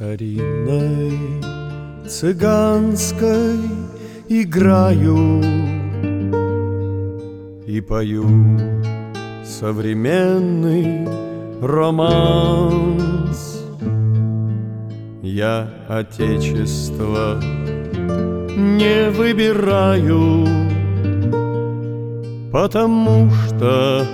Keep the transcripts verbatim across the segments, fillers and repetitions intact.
старинной цыганской играю и пою современный романс. Я отечество не выбираю, потому что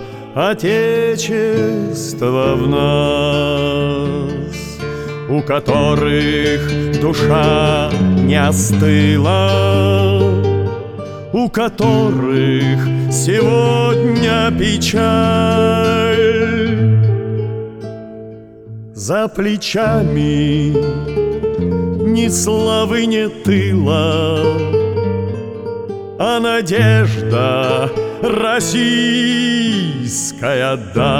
отечество в нас, у которых душа не остыла, у которых сегодня печаль. За плечами ни славы, ни тыла, а надежда российская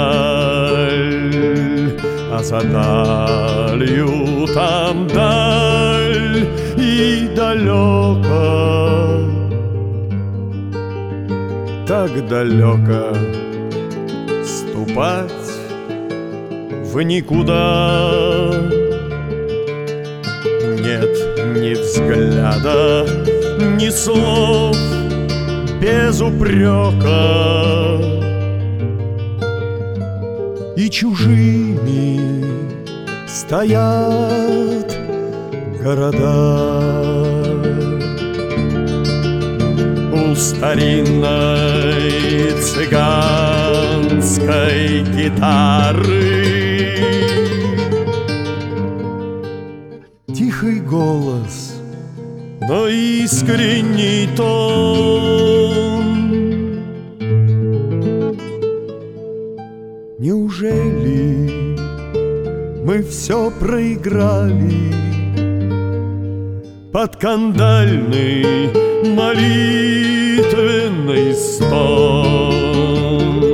даль. А за далью там даль и далеко, так далеко ступать в никуда. Нет ни взгляда, ни слов без упрека, и чужими стоят города. У старинной цыганской гитары тихий голос, но искренний тон. Неужели мы все проиграли под кандальный молитвенный стон?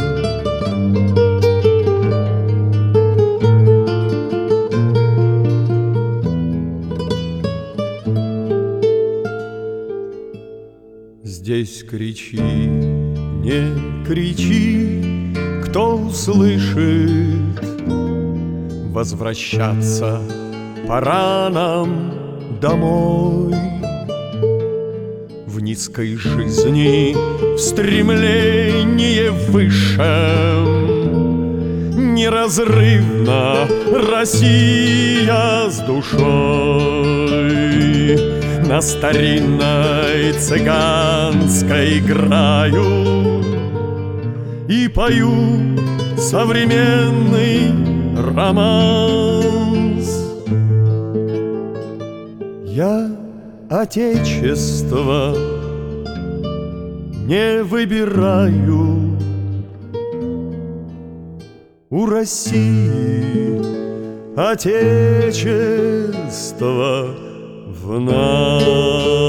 Здесь кричи, не кричи, кто услышит. Возвращаться пора нам домой. В низкой жизни в стремлении высшем неразрывна Россия с душой. На старинной цыганской играю и пою современный романс. Я отечество не выбираю, у России отечество в нас.